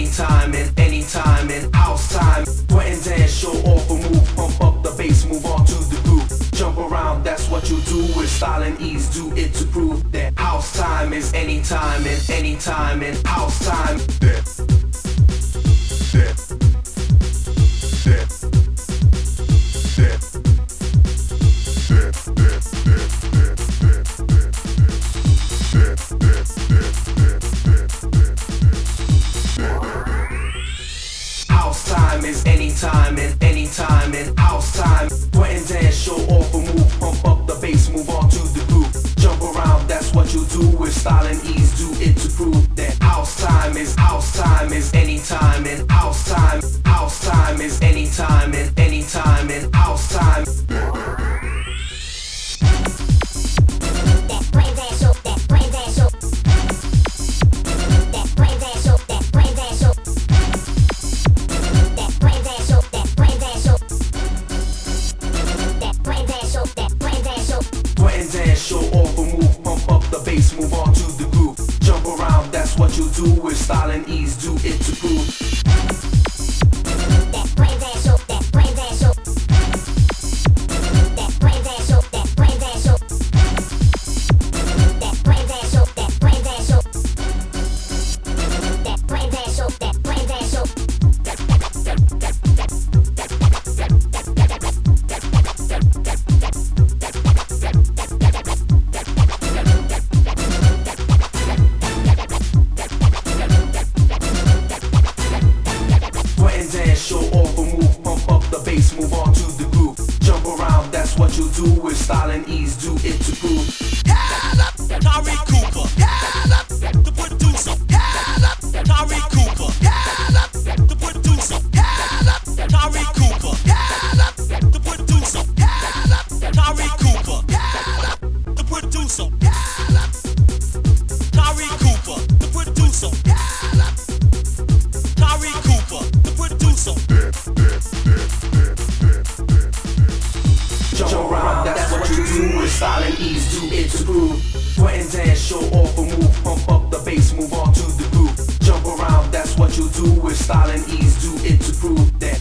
anytime in house time. Sweat and dance, show off a move, pump up the bass, move on to the groove. Jump around, that's what you do with style and ease. Do it to prove that house time is anytime in house time. House time is anytime in house time. Sweat and dance, show off a move, pump up the bass, move on to the groove. Jump around, that's what you do with style and ease. Do it to prove that house time is anytime in house time. House time is anytime in house time. Show off a move, pump up the bass, move on to the groove. Jump around, that's what you do with style and ease. Do it to prove. Show off a move, pump up the bass, move on to the groove. Jump around, that's what you do with style and ease. Do it to prove. Tyree Cooper, the producer. Tyree Cooper, the producer. Tyree Cooper, the producer. Tyree Cooper, the producer. Tyree Cooper, the producer. Tyree Cooper, the producer. Jump around, that's what you do with style and ease. Do it to prove. Sweat and dance, show off a move, pump up the bass, move on to the groove. Jump around, that's what you do with style and ease. Do it to prove that